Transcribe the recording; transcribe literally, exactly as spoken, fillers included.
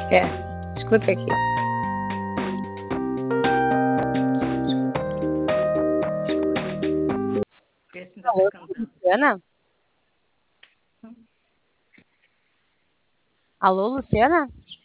É, escuta aqui. Vê se ainda Alô, tá cantando. Luciana? Alô, Luciana?